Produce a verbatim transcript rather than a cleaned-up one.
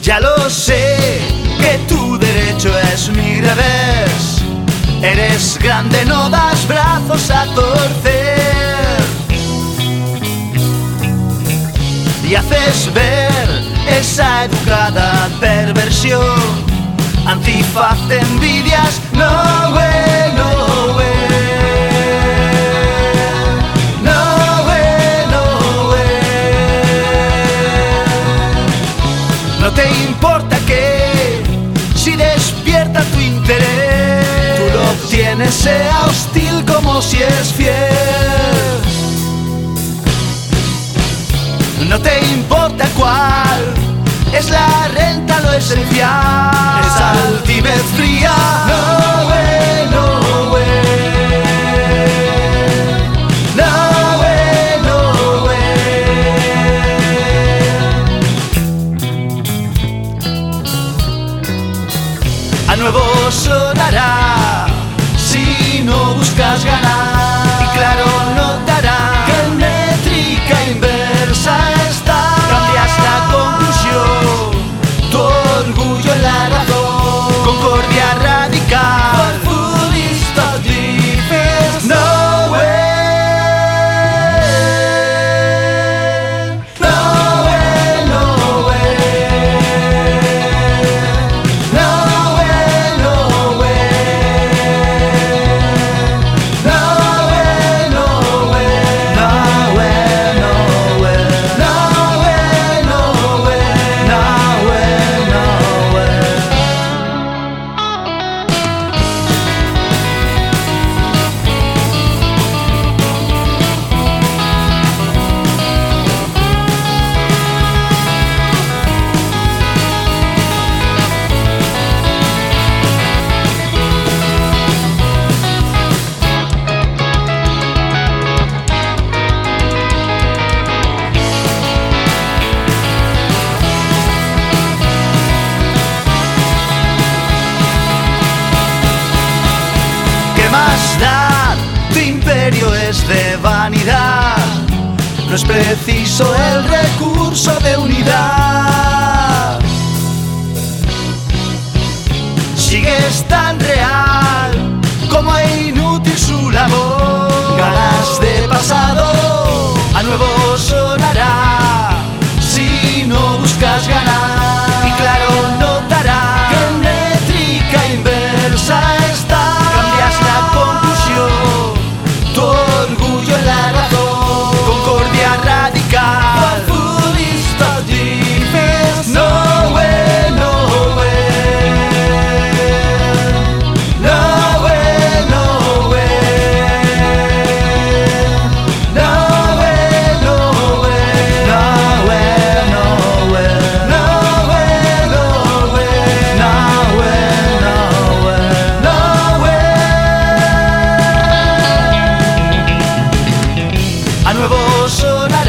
Ya lo sé, que tu derecho es mi revés. Eres grande, no das brazos a torcer. Y haces ver esa educada perversión. Antifaz te envidias, no way, no way. No te importa que, si despierta tu interés, tú lo obtienes, sea hostil como si es fiel. No te importa cuál es la renta, lo esencial, esa altivez fría. No way, no way. No way, no way. A nuevo sonará si no buscas ganar. Y claro, notará que en métrica inversa está. Cambias la conclusión, tu orgullo en la razón. Concordia radical, populista, dices no way. No way, no way. No way, no way. No way, no way. No way, no way. No way, no way. No way, no way. ¿Qué más da? Tu imperio es de vanidad. No es preciso el recurso de unidad. Sigues tan real como inútil su labor. Ganas de pasado, a nuevo sonará si no buscas ganar. Y claro, notará que en métrica inversa está. Cambias la conclusión, tu orgullo en la razón. Concordia radical, populista, dices no way, no way. No way, no way. No way, no way. No way, no way. No way, no way. No way, no way. No way. A nuevo sonar